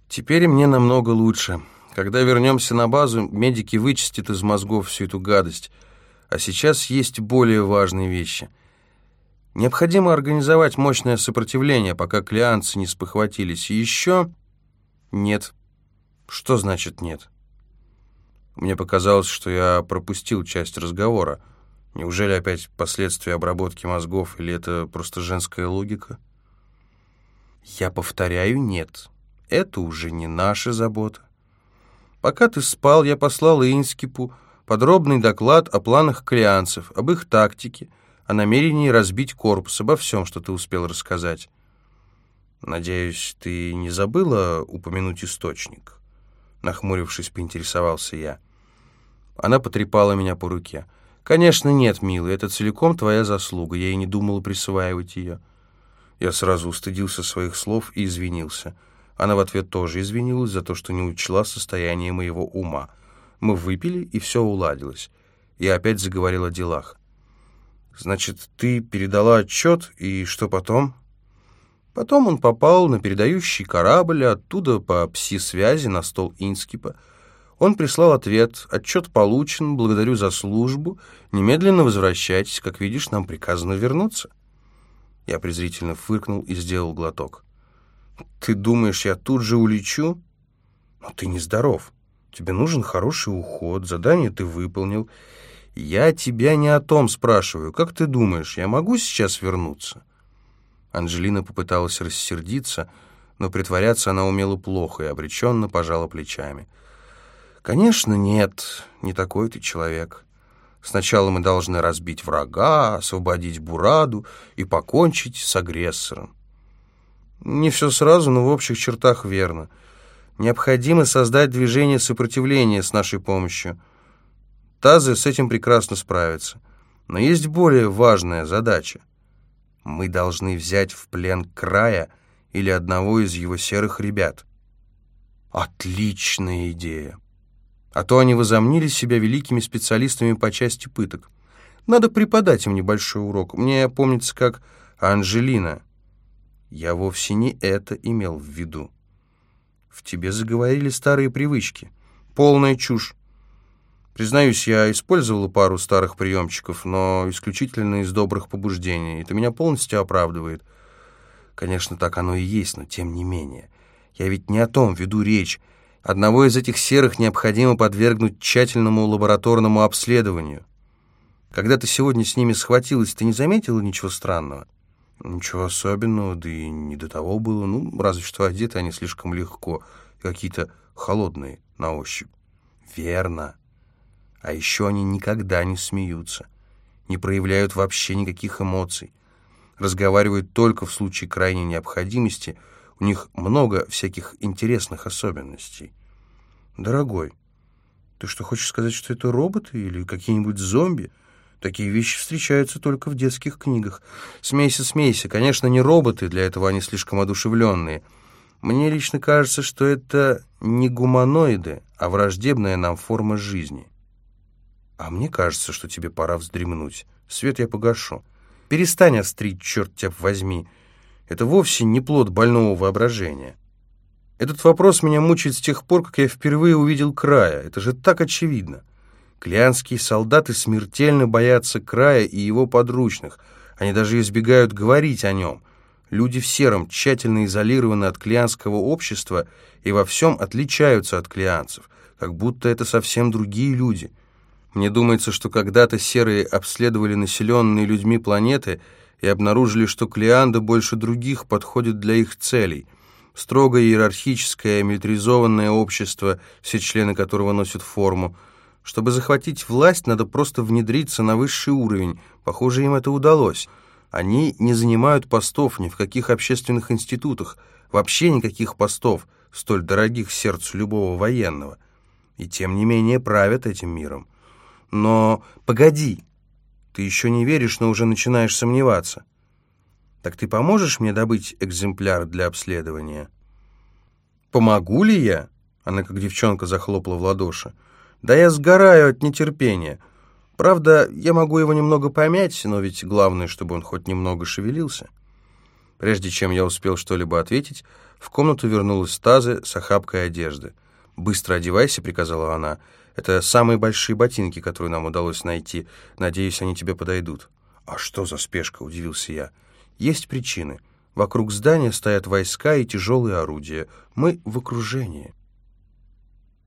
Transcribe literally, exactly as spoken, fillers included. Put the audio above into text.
Теперь мне намного лучше. Когда вернемся на базу, медики вычистят из мозгов всю эту гадость. А сейчас есть более важные вещи. Необходимо организовать мощное сопротивление, пока клеанцы не спохватились. И еще... Нет. Что значит нет? Мне показалось, что я пропустил часть разговора. Неужели опять последствия обработки мозгов, или это просто женская логика? Я повторяю, нет. Это уже не наша забота. Пока ты спал, я послал Инскипу подробный доклад о планах клеанцев, об их тактике, о намерении разбить корпус, обо всем, что ты успел рассказать. Надеюсь, ты не забыла упомянуть источник? Нахмурившись, поинтересовался я. Она потрепала меня по руке. Конечно, нет, милый, это целиком твоя заслуга, я и не думала присваивать ее. Я сразу устыдился своих слов и извинился. Она в ответ тоже извинилась за то, что не учла состояние моего ума. Мы выпили, и все уладилось. Я опять заговорил о делах. «Значит, ты передала отчет, и что потом?» Потом он попал на передающий корабль, оттуда по пси-связи на стол Инскипа. Он прислал ответ: «Отчет получен, благодарю за службу, немедленно возвращайтесь, как видишь, нам приказано вернуться». Я презрительно фыркнул и сделал глоток. «Ты думаешь, я тут же улечу? Но ты нездоров. Тебе нужен хороший уход, задание ты выполнил. Я тебя не о том спрашиваю. Как ты думаешь, я могу сейчас вернуться?» Анжелина попыталась рассердиться, но притворяться она умела плохо и обреченно пожала плечами. «Конечно, нет, не такой ты человек. Сначала мы должны разбить врага, освободить Бураду и покончить с агрессором». «Не все сразу, но в общих чертах верно. Необходимо создать движение сопротивления с нашей помощью. Тазы с этим прекрасно справятся. Но есть более важная задача. Мы должны взять в плен Края или одного из его серых ребят». «Отличная идея! А то они возомнили себя великими специалистами по части пыток. Надо преподать им небольшой урок. Мне помнится, как Анжелина. Я вовсе не это имел в виду. В тебе заговорили старые привычки. Полная чушь. Признаюсь, я использовала пару старых приемчиков, но исключительно из добрых побуждений. Это меня полностью оправдывает. Конечно, так оно и есть, но тем не менее. Я ведь не о том веду речь. Одного из этих серых необходимо подвергнуть тщательному лабораторному обследованию. Когда ты сегодня с ними схватилась, ты не заметила ничего странного? Ничего особенного, да и не до того было. Ну, разве что одеты они слишком легко, какие-то холодные на ощупь. Верно. А еще они никогда не смеются, не проявляют вообще никаких эмоций, разговаривают только в случае крайней необходимости. У них много всяких интересных особенностей. Дорогой, ты что, хочешь сказать, что это роботы или какие-нибудь зомби? Такие вещи встречаются только в детских книгах. Смейся, смейся. Конечно, не роботы, для этого они слишком одушевленные. Мне лично кажется, что это не гуманоиды, а враждебная нам форма жизни. А мне кажется, что тебе пора вздремнуть. Свет я погашу. Перестань острить, черт тебя возьми. Это вовсе не плод больного воображения. Этот вопрос меня мучает с тех пор, как я впервые увидел Края. Это же так очевидно. Клеанские солдаты смертельно боятся Края и его подручных. Они даже избегают говорить о нем. Люди в сером тщательно изолированы от клеанского общества и во всем отличаются от клеанцев, как будто это совсем другие люди. Мне думается, что когда-то серые обследовали населенные людьми планеты и обнаружили, что Клеанда больше других подходит для их целей. Строго иерархическое, милитаризованное общество, все члены которого носят форму. Чтобы захватить власть, надо просто внедриться на высший уровень. Похоже, им это удалось. Они не занимают постов ни в каких общественных институтах, вообще никаких постов, столь дорогих сердцу любого военного. И тем не менее правят этим миром. Но погоди, ты еще не веришь, но уже начинаешь сомневаться. Так ты поможешь мне добыть экземпляр для обследования? Помогу ли я? Она, как девчонка, захлопала в ладоши. Да я сгораю от нетерпения. Правда, я могу его немного помять, но ведь главное, чтобы он хоть немного шевелился. Прежде чем я успел что-либо ответить, в комнату вернулась Тазы с охапкой одежды. «Быстро одевайся», — приказала она. «Это самые большие ботинки, которые нам удалось найти. Надеюсь, они тебе подойдут». «А что за спешка?» — удивился я. «Есть причины. Вокруг здания стоят войска и тяжелые орудия. Мы в окружении».